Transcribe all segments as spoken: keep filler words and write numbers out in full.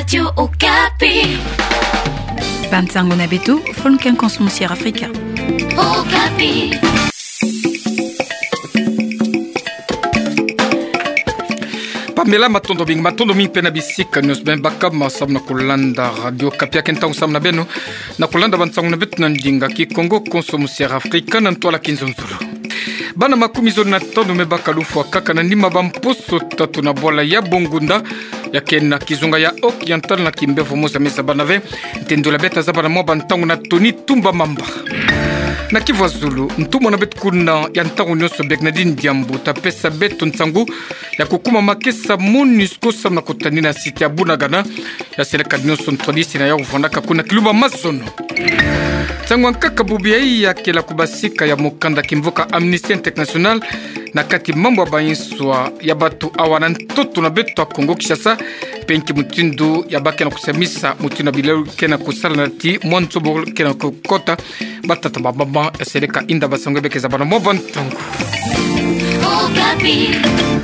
Radio Okapi. Bantango na betu, folken consommateur africain. Okapi. Pamela matondo bing matondo ming pena bisika news ben bakam masam na kulanda radio kapia kenta usam na beno na kulanda bantango na betu nandinga ki Congo consommateur africain nantola kinzonzulu. Bana makumi zoni na tano mebaka lufu wa kaka na nima bamposo tatu na bola ya bongunda ya kena kizunga ya Occidental na kimbevo moza meza banave ntendo la beta za bana mwa bantango na Tony Tumba Mamba na Kivu Zulu ntumo na betu kuna ya ntango nyoso Bernardine Diambo tapesa betu ntangu ya kukuma makesa MONUSCO sam na kutani na siti ya Bunagana ya seleka nyoso ntrodisi na ya uvandaka kuna kiluba masono tangu ankaka bubi ya hii ya kela kubasika ya mukanda kimvoka Amnesty International na kati mambo abayinswa ya batu awana ntoto na betu wa Kongo Kishasa penki mutindu ya bake na kusamisa mutindu na bileu kena kusala na ti mwantobo kena kukota batata bababa ya seleka inda basangwe beke za bana mobantangu Okapi.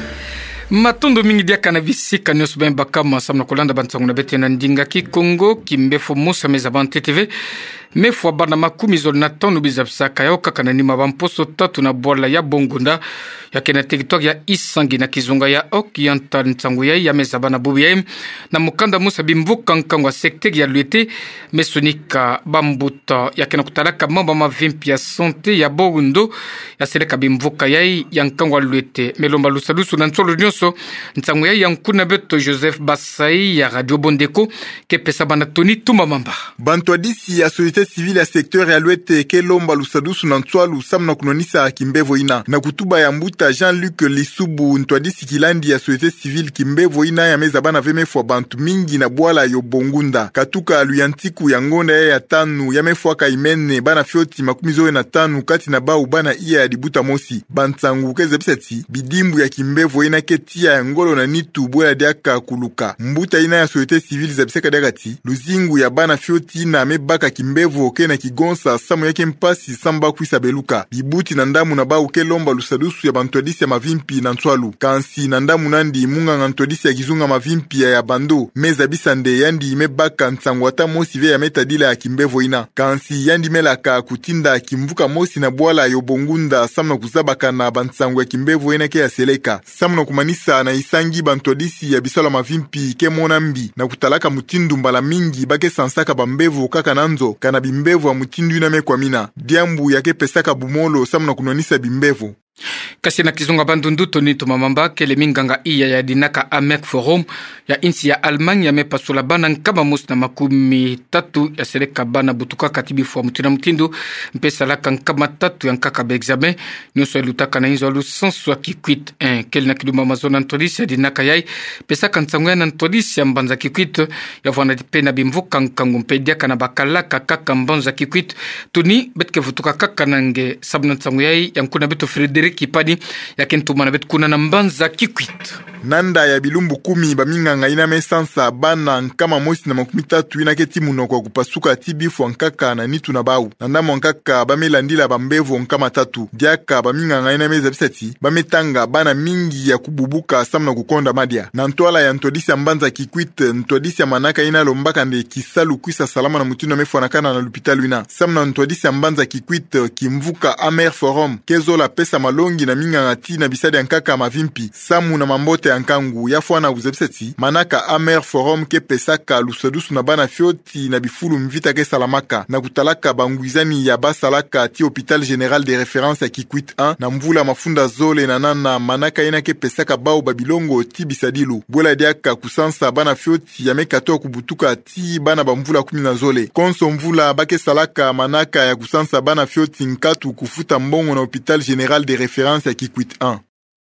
Matondo mingi dia kana bisika news ben bakama samna kolanda bantangu na bete na ndinga ki Kongo kimbefo musa meza ban T T V mefwa bana makumi zoni na tano bizabsaka ya okaka na nima bamposo tatu na bola ya bongunda ya kena territoire ya Isangi na kizunga ya Occidental ntangu ya ya meza bana bubi ya na mukanda musa bimvuka nkangwa sekte ya luete mesonika bambuta ya kena kutalaka mamba mavimpi ya sante ya bogundo ya seleka bimvuka ya ya nkangwa luete melomba lusalusu na ntolo nyonso ntangu ya ya nkuna beto Joseph Basai ya Radio Bondeko ke pesa bana Tony Tumba Mamba bantwadisi ya société civile ya secteur ya luete ke lomba lusalusu na ntwalu samna kunonisa kimbevo ina na kutuba ya mbuta Jean-Luc Lisubu ntwadisi kilandi ya société civile kimbevo ina ya meza bana vemefwa bantu mingi na bwala yo bongunda katuka luyantiku ya ngonda ya ya tanu ya mefwa kaimene bana fioti makumi zoe na tanu kati na bau bana iya ya dibuta mosi bantangu keze bisati bidimbu ya kimbevo ina ketia ya ngolo na nitu bwala diaka kuluka mbuta ina ya société civile za biseka diakati luzingu ya bana fioti na mebaka kimbevo ke na kigonsa samu yake mpasi samba kuisa beluka bibuti na ndamu na bau ke lomba lusadusu ya bantwadisi ya mavimpi na ntwalu kansi na ndamu nandi munga nga ntwadisi ya kizunga mavimpi ya ya bando meza bisande yandi mebaka ntsangwata mosi ve ya metadila ya kimbevo ina kansi yandi melaka kutinda kimvuka mosi na bwala yobongunda samu na kuzabaka na bantsangu ya kimbevo ina ke ya seleka samu na kumanisa na Isangi bantwadisi ya bisala mavimpi ke monambi na kutalaka mutindu mbala mingi bake sansaka bambevo kaka nanzo kana bimbevo wa mutindu ina mekwamina diambu yake pesaka bumolo samu na kunonisa bimbevo kasi na kizunga bandundu Tony Tumba Mamba kele minganga iya ya dinaka Amek Forum ya insi ya Almanya ya mepasula bana nkama musi na makumi tatu ya seleka bana butuka katibifu wa mutina mutindu mpesa laka nkama tatu ya nkaka be examen nyuso elutaka na inzo alu sansu wa kikwit un kele na kiluma mazona ntodisi ya dinaka yai pesa kansangu ya na ntodisi ya mbanza kikwit ya vwana dipena bimvuka nkangu mpedia kana bakalaka kaka mbanza kikwit Tuni betke vutuka kaka nange sabna nsangu yai ya nkuna beto Frederic Kipadi ya kentuma na betu kuna na mbanza kikwit nanda ya bilumbu kumi baminganga ina mesansa bana nkama mosi na makumi tatu ina keti munoko kupasuka tibifu nkaka na nitu na bau nandamo nkaka bamelandila bambevo nkama tatu diaka baminganga ina meza bisati bametanga bana mingi ya kububuka samna kukonda madia na ntwala ya ntodisi ya mbanza kikwit ntodisi ya manaka ina lombaka nde kisalu kuisa salama na mutino mefuanakana na lupitalu ina samna ntodisi ya mbanza kikwit kimvuka Amer Forum kezo la pesa malongi na minganga ti na bisadi nkaka mavimpi samu na mambote ya nkangu ya fwana uzebiseti manaka Amer Forum ke pesaka lusadusu na bana fioti na bifulu mvita ke salamaka na kutalaka banguizani ya basalaka ti hôpital général de référence ya Kikwit un na mvula mafunda zole na nana manaka ina ke pesaka bao babilongo ti bisadilu bwela diaka kusansa bana fioti ya mekato kubutuka ti bana bamvula kumi na zole konso mvula bake salaka manaka ya kusansa bana fioti nkatu kufuta mbongo na hôpital général de référence ya Kikwit un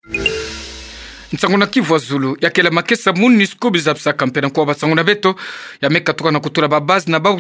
nsangu na Kivu Zulu ya kela makesa MONUSCO bizapsa kampena kwa basangu na beto ya meka toka na kutula babazi na bau tatu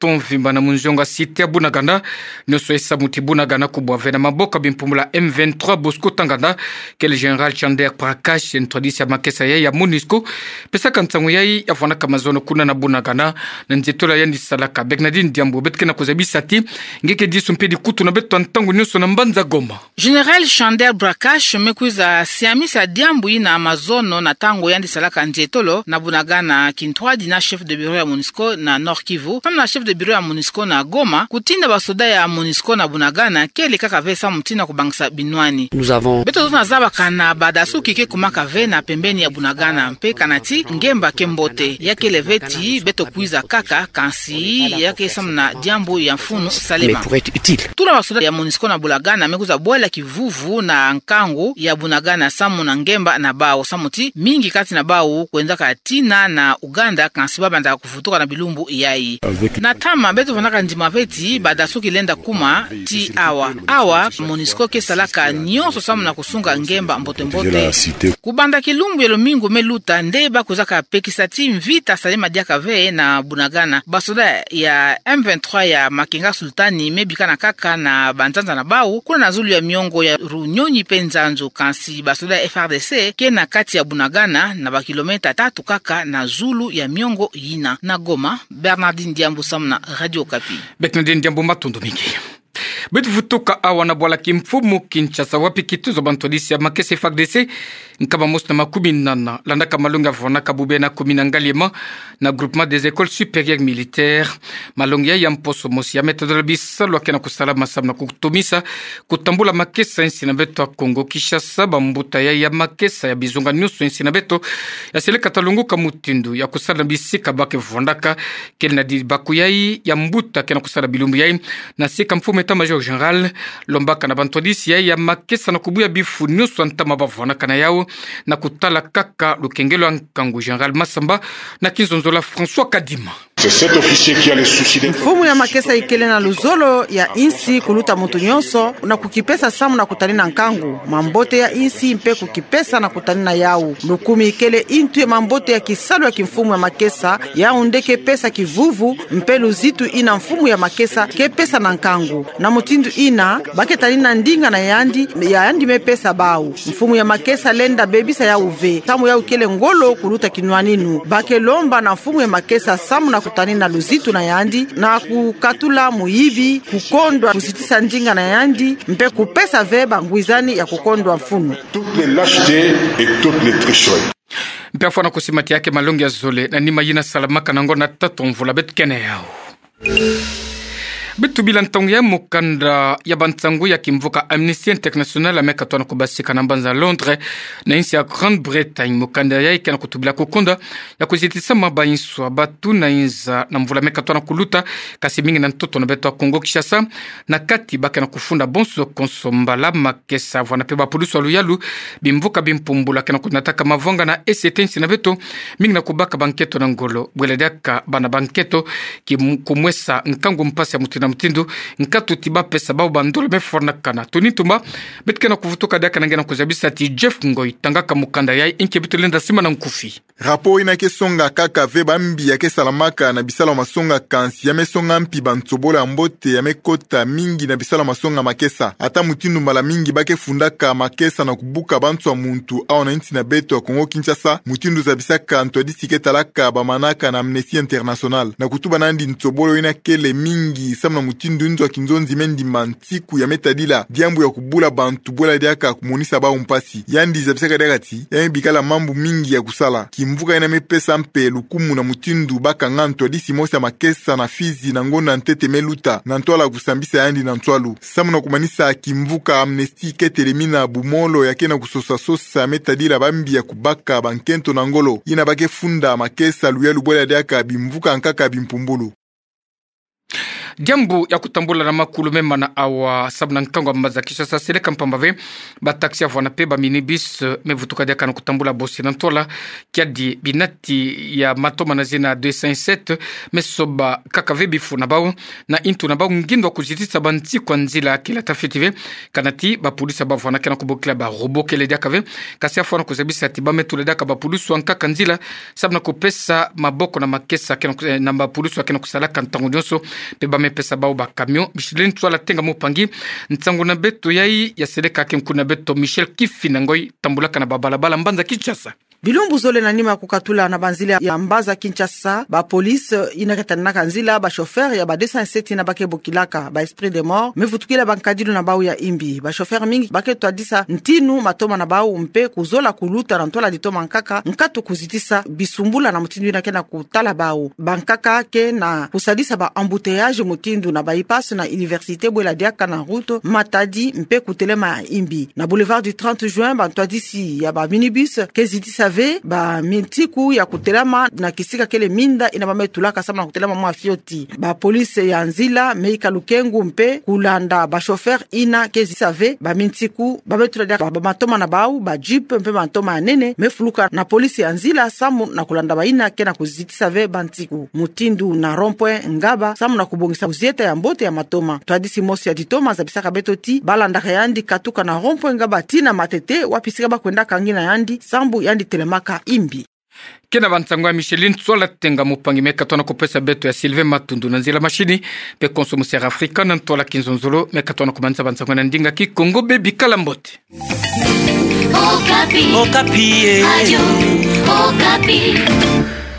tonton vimba na munzonga site ya Bunagana noso esa muti Bunagana kubwa vena maboka bimpumula M vingt-trois Bosco Tanganda que le général Chander Prakash introduce ya makesa ya MONUSCO pesa kantangu yai afana kamazono kuna na Bunagana na nzetola yandi salaka Bernardine Diambo betkena kozabisati ngeke disumpedi kutu na beto ntangu nyuso na mbanza Goma. General Chander Prakash mekuza siamisa Diambo ina Amazono na tango yandi salaka nzetolo na Bunagana kintwadi na chef de bureau ya MONUSCO na Nord Kivu kama na chef de bureau ya MONUSCO na Goma kutinda basoda ya MONUSCO na Bunagana kele kaka vesa mtina kubangisa binwani. Nous avons beto zona zaba kana badasu kike kumaka ve na pembeni ya Bunagana mpe kanati ngemba kembote yake leveti beto kuiza kaka kansi yake samna Diambo ya mfunu salema. mais pour être utile. Tula basoda ya MONUSCO na Bunagana mekuza bola kivuvu na nkangu ya Bunagana samu na ngemba na bao samuti mingi kati na bao kuenda katina na Uganda kansi babanda kufutuka na bilumbu yai. Na tama beto vanaka ndima peti badasuki lenda kuma ti awa. Awa MONUSCO ke salaka nyonso samu na kusunga ngemba mbote mbote. Kubanda kilumbu yelo mingu meluta ndeba kuzaka pekisati mvita salema diaka ve na Bunagana. Basoda ya M vingt-trois ya Makenga Sultani mebika na kaka na banzanza na bau kuna na zulu ya miongo ya Runyonyi penzanzo kansi basoda ya F R D C ke na kati ya Bunagana na bakilometa tatu kaka na zulu ya miongo yina na Goma. Bernardine Diambo samna Radio Okapi. Bernardine Diambo matondo mingi. Betu vutoka awa na bola kimfumu Kinshasa wapi kituzo bantodisi ya makese F A R D C nkaba mosna makumi nana landa kamalonga vona kabube na komina ngaliema na groupement des écoles supérieures militaires malonga ya mposo mosi ya metodologie bisalo akena kusala masabna kutumisa kutambula makesa insi na beto Kongo Kinshasa bambuta ya ya makesa ya bizunga nyuso insi na beto ya sele katalungu kamutindu ya kusala bisika bake vondaka kelna di bakuyai ya mbuta kena kusala bilumbu yai na sika mfumu eta major général lombaka na bantodisi ya ya makesa na kubuya bifu nyuso antama bavona kana yao na kutala kaka lukengelo nkangu général Masamba na kinzonzola François Kadima. C'est cet officier qui a les soucis de mfumu ya makesa ikele na luzolo ya insi kuluta mutu nyonso na kukipesa samu na kutani na nkangu mambote ya insi mpe kukipesa na kutani na yau lukumi ikele intu ya mambote ya kisalo ya kimfumu ya makesa ya undeke pesa kivuvu mpe luzitu ina mfumu ya makesa ke pesa na nkangu na mutindu ina baketani na ndinga na yandi ya yandi mepesa bau mfumu ya makesa lenda bebisa ya uve tamu ya ukele ngolo kuluta kinwaninu bake lomba na mfumu ya makesa samu na kutani na luzitu na yandi na kukatula muibi kukondwa kuzitisa ndinga na yandi mpe kupesa veba ngwizani ya kukondwa mfunu toutes les lâchetés et toutes les tricheries. Mpe afwana kusimati yake malongi ya zole na nima yina salamaka na ngona tato mvula betu kene yao. Betu bila ntongo ya mukanda ya bantangu ya kimvuka Amnesty International ameka tuana kubasika na mbanza Londres na insi ya Grande-Bretagne mukanda ya ikena kutubila kukonda ya kuzitisa mabayinswa batu na inza na mvula meka tuana kuluta kasi mingi na ntoto na betu wa Kongo Kinshasa na kati baka na kufunda bonso konsombala makesa vwana peba pudusu aluyalu bimvuka bimpumbula kena kunataka mavonga na S T insi na betu mingi na kubaka banketo na ngolo bweledeaka bana banketo kumwesa nkangu mpasi ya mutu na mtindo nkatu tiba pesa bao bandolo mefona kana tunitumba betkena kuvutoka daka nangena kuzabisa ti Jeff Ngoi tangaka mukanda yai inke bitulenda sima na nkufi rapo ina kesonga kaka ve bambi ya kesalamaka na bisala masonga kansi ya mesonga mpi bantsobola mbote ya mekota mingi na bisala masonga makesa ata mutindu mala mingi bake fundaka makesa na kubuka bantu wa muntu au na inti na beto wa Kongo Kinshasa mutindu za bisaka ntwadisi ketalaka bamanaka na Amnesty International na kutuba nandi ntsobolo ina kele mingi samna mutindu nzo kinzonzi mendi mantiku ya metadila diambu ya kubula bantu bola diaka kumonisa ba umpasi yandi za bisaka dagati ya bikala mambu mingi ya kusala kimvuka ina mepesa mpe lukumu na mutindu baka nganto disi mosa makesa na Fizi na ngonda ntete meluta na ntola kusambisa yandi na ntwalu samna kumanisa kimvuka Amnesty ketelemina bumolo yake na kusosa sosa metadila bambi ya kubaka bankento na ngolo ina bake funda makesa luya lubola diaka bimvuka nkaka bimpumbulu. Jambo ya kutambula na makulu mema na awa sabna nkango mbaza Kinshasa seleka mpambave ba taxi avana pe ba minibus mevutuka dia kana kutambula bosi nantola kiadi binati ya matoma na zina deux cent sept mesoba kakave bifu na bawo na intu na bawo ngindwa kujitisa banti kwa nzila kila tafitive kanati ba polisi ba vana kana kubokila ba robo kele dia kave kasi afana kuzabisa tiba metule dia ka ba polisi wanka kanzila sabna kopesa maboko na makesa kana na ba polisi kana kusala kantango nyonso pe ba mepesa ba ba camion Michelin twala tenga mopangi ntango na beto yai ya seleka kemkuna beto Michel Kifina ngoi tambulaka na babalabala mbanza Kinshasa. Bilumbu zole na nima kukatula na banzila ya mbaza Kinshasa, ba police inaretana kanzila ba chauffeur ya ba deux cent sept na bake bokilaka ba esprit de mort mevutukila bankadilu na bau ya imbi ba chauffeur mingi bake twadisa ntinu matoma na bau mpe kuzola kuluta na ntola ditoma nkaka nkatu kuzitisa bisumbula na mutindu na kena kutala bau bankaka ke na kusadisa ba embouteillage mutindu na ba ipasse na université bwela diaka na route Matadi mpe kutelema imbi na boulevard du trente juin ba twadisi ya ba minibus kezitisa ba mintiku ya kutelama na kisika kele minda inabametulaka sama na kutelama mwa fioti ba police ya nzila meika lukengu mpe kulanda ba chauffeur ina kezi save ba mintiku ba betula ba matoma na bau ba jeep mpe matoma nene mefuluka na police ya nzila samu na kulanda ba ina kena kuziti save bantiku mutindu na rond-point ngaba samu na kubongisa uzieta ya mbote ya matoma twadisi mosi ya ditoma za bisaka betoti balanda yandi katuka na rond-point ngaba tina matete wapisika ba kwenda kangina yandi sambu yandi maka imbi kena bantango ya Michelin sola tenga mupangi meka tona kopesa beto ya Sylvain Matundu na nzila machini pe consommation africaine ntola kinzonzolo meka tona kumanza bantango na ndinga ki Kongo bebi kalambote Okapi Okapi Okapi